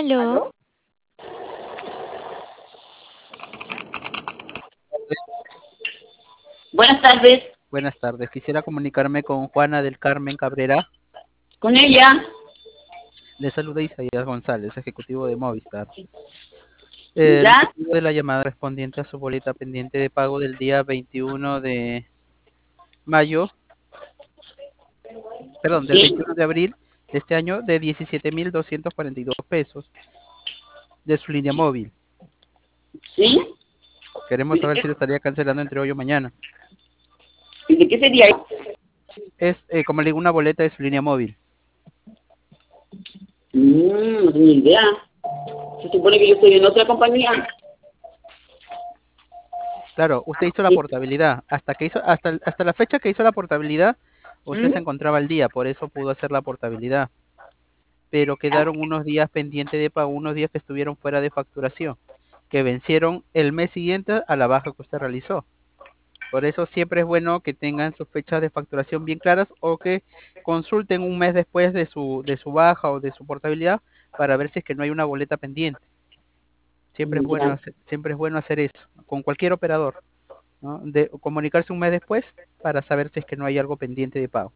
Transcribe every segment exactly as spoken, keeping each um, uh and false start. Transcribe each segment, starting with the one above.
¿Aló? Buenas tardes, Buenas tardes. Quisiera comunicarme con Juana del Carmen Cabrera. con ella. Le saluda Isaías González, ejecutivo de Movistar. El ¿Ya? motivo de la llamada respondiente a su boleta pendiente de pago del día veintiuno de mayo, perdón, del Sí, veintiuno de abril de este año, de diecisiete mil doscientos cuarenta y dos pesos de su línea móvil. sí. Queremos ¿Y de saber qué, si lo estaría cancelando entre hoy o mañana. y de qué sería? Es, eh, como le digo, una boleta de su línea móvil. Mm, no tengo idea. Se supone que yo estoy en otra compañía. Claro, usted hizo la Sí. portabilidad. Hasta que hizo, hasta, hasta la fecha que hizo la portabilidad, usted se ¿Mm? encontraba al día, por eso pudo hacer la portabilidad. Pero Ah, quedaron unos días pendientes de pago, unos días que estuvieron fuera de facturación, que vencieron el mes siguiente a la baja que usted realizó. Por eso siempre es bueno que tengan sus fechas de facturación bien claras o que consulten un mes después de su, de su baja o de su portabilidad para ver si es que no hay una boleta pendiente. Siempre es bueno ya, hacer, siempre es bueno hacer eso con cualquier operador, ¿no? De comunicarse un mes después para saber si es que no hay algo pendiente de pago.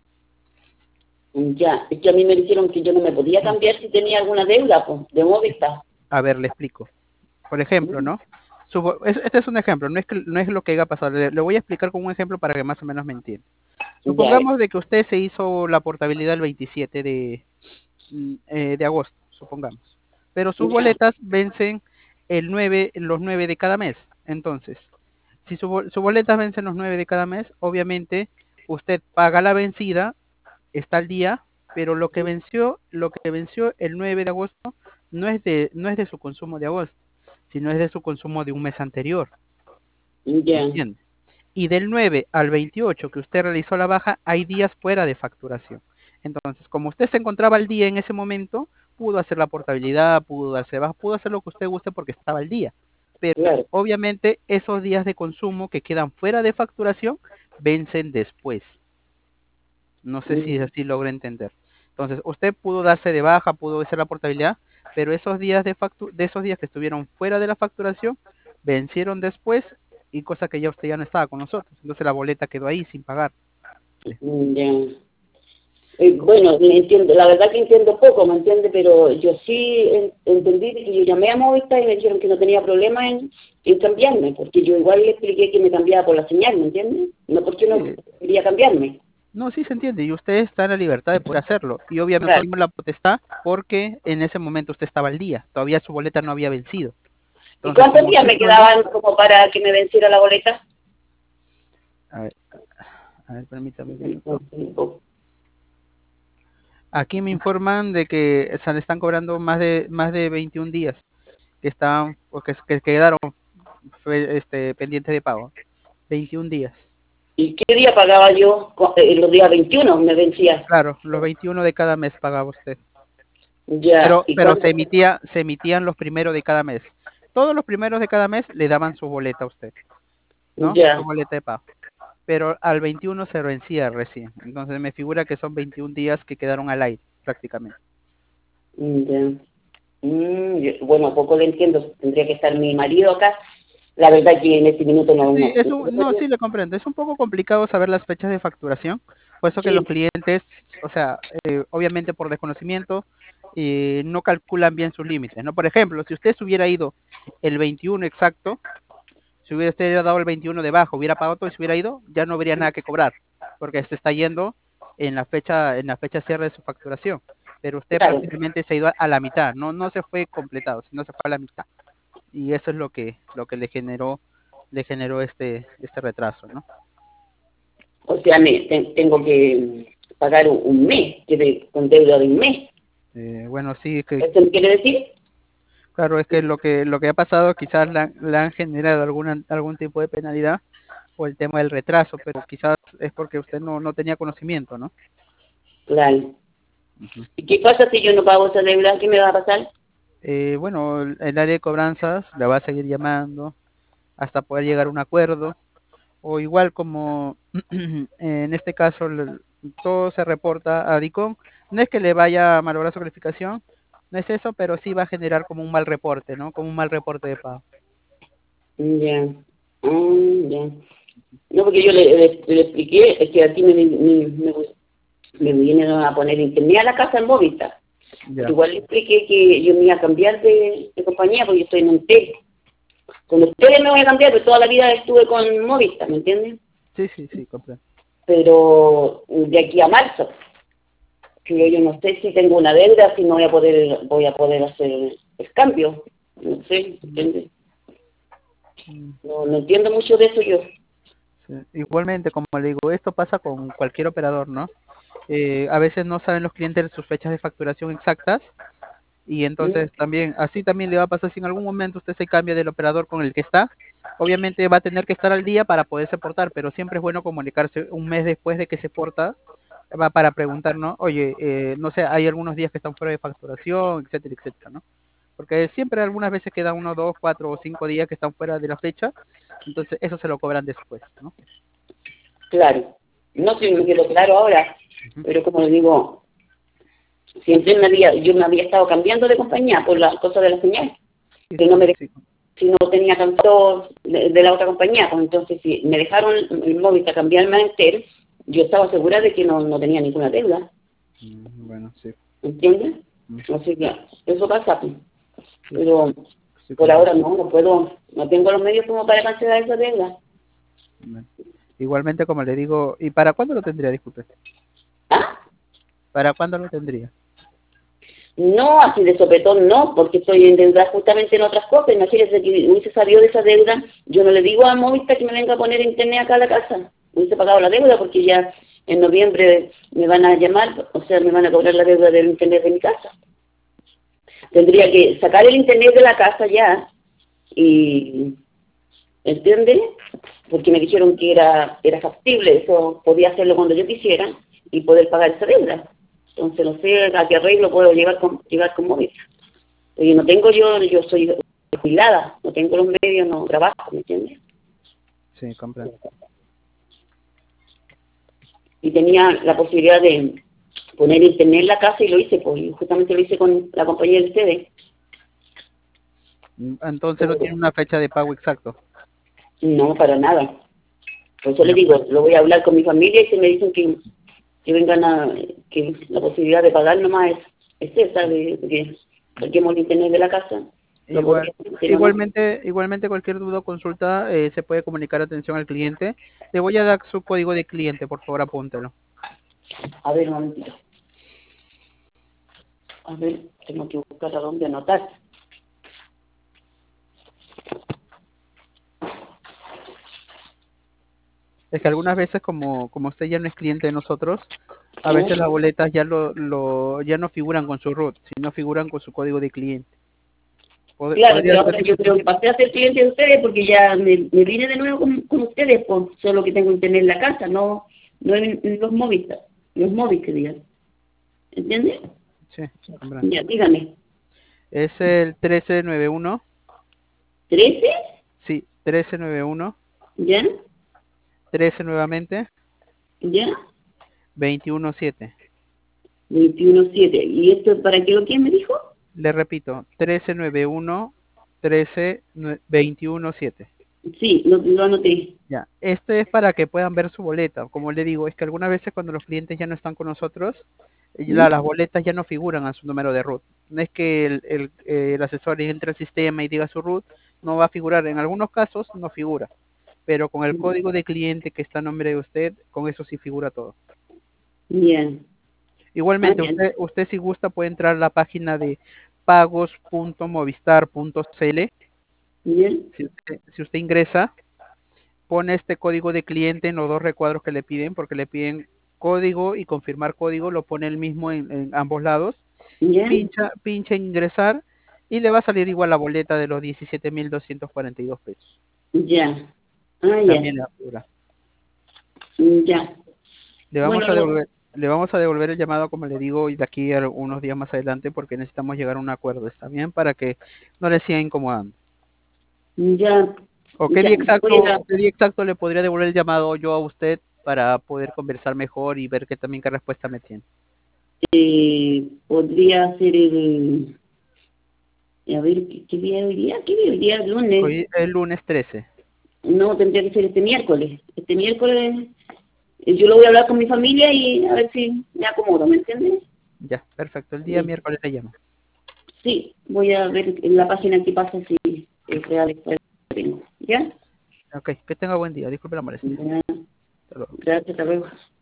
ya. Es que a mí me dijeron que yo no me podía cambiar si tenía alguna deuda, pues, de Movistar. A ver, le explico. Por ejemplo, ¿Mm? ¿no? Supo- es- este es un ejemplo, no es, que, no es lo que haya pasado. Le, le voy a explicar con un ejemplo para que más o menos me entienda. Ya, Supongamos de que usted se hizo la portabilidad el veintisiete de, mm, eh, de agosto, supongamos. Pero sus ya. boletas vencen el nueve, los nueve de cada mes. Entonces, si su, bol- sus boletas vencen los nueve de cada mes, obviamente usted paga la vencida, está al día, pero lo que venció, lo que venció el nueve de agosto no es de, no es de su consumo de agosto, sino es de su consumo de un mes anterior, ¿me Ya. entiende? Y del nueve al veintiocho que usted realizó la baja, hay días fuera de facturación. Entonces, como usted se encontraba al día en ese momento, pudo hacer la portabilidad, pudo darse baja, pudo hacer lo que usted guste porque estaba al día. Pero Claro. obviamente esos días de consumo que quedan fuera de facturación vencen después. No sé si Mm, así logra entender. Entonces, usted pudo darse de baja, pudo hacer la portabilidad, pero esos días de factu de esos días que estuvieron fuera de la facturación, vencieron después y cosa que ya usted ya no estaba con nosotros. Entonces la boleta quedó ahí sin pagar. mm, ya. Eh, bueno, me entiendo, la verdad que entiendo poco, ¿me entiende? Pero yo sí en- entendí que yo llamé a Movistar y me dijeron que no tenía problema en, en cambiarme, porque yo igual le expliqué que me cambiaba por la señal, ¿me entiende? No porque no Sí, quería cambiarme. no, sí se entiende y usted está en la libertad de poder hacerlo. Y obviamente Claro. tenemos la potestad porque en ese momento usted estaba al día, todavía su boleta no había vencido. ¿Y Entonces, cuántos como días usted me estaba al día, quedaban como para que me venciera la boleta? a ver, a ver, permítame un minuto. Aquí me informan de que se le están cobrando más de más de veintiún días que estaban o que, que quedaron fue, este, pendientes de pago. veintiún días. ¿Y qué día pagaba yo? Co- eh, los días veintiuno me vencía. Claro, los veintiuno de cada mes pagaba usted. Ya, Pero ¿y pero cuánto? se emitía se emitían los primeros de cada mes. Todos los primeros de cada mes le daban su boleta a usted, ¿no? Su Ya, boleta de pago. Pero al veintiuno se vencía recién. Entonces me figura que son veintiún días que quedaron al aire prácticamente. ya. Mm, yo- bueno, poco le entiendo, tendría que estar mi marido acá. La verdad que en este minuto no, Sí, no, es no un, no, podría. sí le comprendo. Es un poco complicado saber las fechas de facturación, por eso que Sí, los clientes, o sea, eh, obviamente por desconocimiento, eh, no calculan bien sus límites, ¿no? Por ejemplo, si usted se hubiera ido el veintiuno exacto, si hubiera usted dado el veintiuno de bajo, hubiera pagado todo y se hubiera ido, ya no habría nada que cobrar, porque se está yendo en la fecha, en la fecha cierre de su facturación. Pero usted claro. prácticamente se ha ido a la mitad, no, no se fue completado, sino se fue a la mitad. Y eso es lo que, lo que le generó, le generó este, este retraso, ¿no? O sea, me, te- tengo que pagar un, un mes, que de- con deuda de un mes. Eh, bueno, sí, que ¿Eso me quiere decir? claro, es que lo que lo que ha pasado quizás le han, le han generado alguna, algún tipo de penalidad por el tema del retraso, pero quizás es porque usted no, no tenía conocimiento, ¿no? Claro. Ujú. ¿Y qué pasa si yo no pago esa deuda? ¿Qué me va a pasar? Eh, bueno, el, el área de cobranzas la va a seguir llamando hasta poder llegar a un acuerdo, o igual como en este caso el- todo se reporta a DICOM, no es que le vaya a malograr su calificación, No es eso, pero sí va a generar como un mal reporte, ¿no? Como un mal reporte de pago. Ya. Ah, ya. No, porque yo le, le, le expliqué, es que aquí me, me, me, me vienen a poner internet a la casa en Movistar. Pero Ya. igual le expliqué que yo me iba a cambiar de, de compañía porque yo estoy en un T. Con ustedes me voy a cambiar, pero toda la vida estuve con Movistar, ¿me entienden? Sí, sí, sí, comprendo. Pero de aquí a marzo, que yo, yo no sé si tengo una deuda, si no voy a poder voy a poder hacer el cambio. No sé, ¿entiendes? Mm, No, no entiendo mucho de eso yo. sí. Igualmente, como le digo, esto pasa con cualquier operador, ¿no? Eh, a veces no saben los clientes sus fechas de facturación exactas y ¿Mm? entonces también, así también le va a pasar si en algún momento usted se cambia del operador con el que está. Obviamente va a tener que estar al día para poderse portar, pero siempre es bueno comunicarse un mes después de que se porta, va para preguntar, ¿no? Oye, eh, no sé, hay algunos días que están fuera de facturación, etcétera, etcétera, ¿no? Porque siempre algunas veces queda uno, dos, cuatro o cinco días que están fuera de la fecha, entonces eso se lo cobran después, ¿no? Claro. No sé si me quedó claro ahora, Ujú. pero como le digo, siempre me había, yo me había estado cambiando de compañía por las cosas de la señal, Sí, que no me sí, dej- sí. si no tenía tanto de, de la otra compañía, pues entonces si me dejaron el móvil a cambiarme a entero, yo estaba segura de que no, no tenía ninguna deuda, Mm, bueno, sí. ¿entiendes? Mm, Así que eso pasa, pues. sí, sí, Pero sí, por comprendo. ahora no, no puedo, no tengo los medios como para cancelar esa deuda. Bueno. Igualmente, como le digo, ¿y para cuándo lo tendría, disculpe? ¿Ah? ¿Para cuándo lo tendría? No, así de sopetón no, porque estoy endeudada justamente en otras cosas. Imagínese que hubiese sabido de esa deuda, yo no le digo a Movistar que me venga a poner internet acá a la casa. Hubiese pagado la deuda porque ya en noviembre me van a llamar, o sea, me van a cobrar la deuda del internet de mi casa. Tendría que sacar el internet de la casa ya y, ¿entiendes? Porque me dijeron que era, era factible, eso podía hacerlo cuando yo quisiera y poder pagar esa deuda. Entonces no sé a qué arreglo puedo llevar con, llevar con Movistar. Oye, no tengo yo, yo soy jubilada, no tengo los medios, no trabajo, ¿me entiendes? Sí, comprendo. Y tenía la posibilidad de poner internet en la casa y lo hice, pues y justamente lo hice con la compañía de ustedes. Mm, entonces no Pero tiene una fecha de pago exacto. no, para nada. Por eso le Ya, digo, pues. lo voy a hablar con mi familia y si me dicen que, que vengan a, que la posibilidad de pagar nomás es, es esa, de, de que saquemos el internet de la casa, lo Igual, podría hacer, pero no. igualmente, igualmente cualquier duda o consulta eh, se puede comunicar atención al cliente. Le voy a dar su código de cliente, por favor, apúntelo. A ver, un momentito. A ver, tengo que buscar a dónde anotar. Es que algunas veces, como, como usted ya no es cliente de nosotros, a veces las ¿Eh? boletas ya lo, lo ya no figuran con su root, sino figuran con su código de cliente. Pod- Claro, podría pero ser. ahora yo creo que pasé a ser cliente de ustedes porque ya me, me vine de nuevo con, con ustedes, pues, solo que tengo internet en la casa, no, no en, en los móviles, los móviles que digan. ¿Entiendes? Sí, comprendo. Ya, dígame. Es el trece noventa y uno, ¿Trece? sí, trece noventa y uno, ¿Ya? trece nuevamente, ¿Ya? veintiuno siete. Veintiuno siete. ¿Y esto para qué lo que me dijo? Le repito, trece noventa y uno, trece veintiuno siete. Sí, lo, lo anoté. Ya, este es para que puedan ver su boleta. Como le digo, es que algunas veces cuando los clientes ya no están con nosotros, eh, ¿Mm? la- las boletas ya no figuran a su número de root. No es que el, el, eh, el asesor entre al sistema y diga su root, no va a figurar. En algunos casos no figura, pero con el código de cliente que está a nombre de usted, con eso sí figura todo. Bien. Ah, Igualmente, bien. usted, usted si gusta puede entrar a la página de pagos punto movistar punto cl. Bien. Si usted, si usted ingresa, pone este código de cliente en los dos recuadros que le piden, porque le piden código y confirmar código, lo pone el mismo en, en ambos lados, ¿Ya? pincha, pincha en ingresar y le va a salir igual la boleta de los diecisiete mil doscientos cuarenta y dos pesos. Ya. Ah, ya. También la figura. Ya. Le Bueno, vamos a lo, devolver, le vamos a devolver el llamado, como le digo, y de aquí a unos días más adelante, porque necesitamos llegar a un acuerdo, ¿está bien? Para que no le siga incomodando. ya. ¿O qué Ya. día Voy exacto, a, o qué día exacto le podría devolver el llamado yo a usted para poder conversar mejor y ver que también qué respuesta me tiene? eh, podría ser el... A ver, ¿qué, qué día es hoy día? ¿Qué día es hoy día? Lunes. Hoy el lunes trece. No, tendría que ser este miércoles. Este miércoles eh, yo lo voy a hablar con mi familia y a ver si me acomodo, ¿me entiendes? Ya, perfecto. El día miércoles te llamo. Sí, voy a ver en la página que pasa si es real esto que tengo. ¿Ya? Ok, que tenga buen día. Disculpe la molestia. Ya. Hasta luego. Gracias, hasta luego.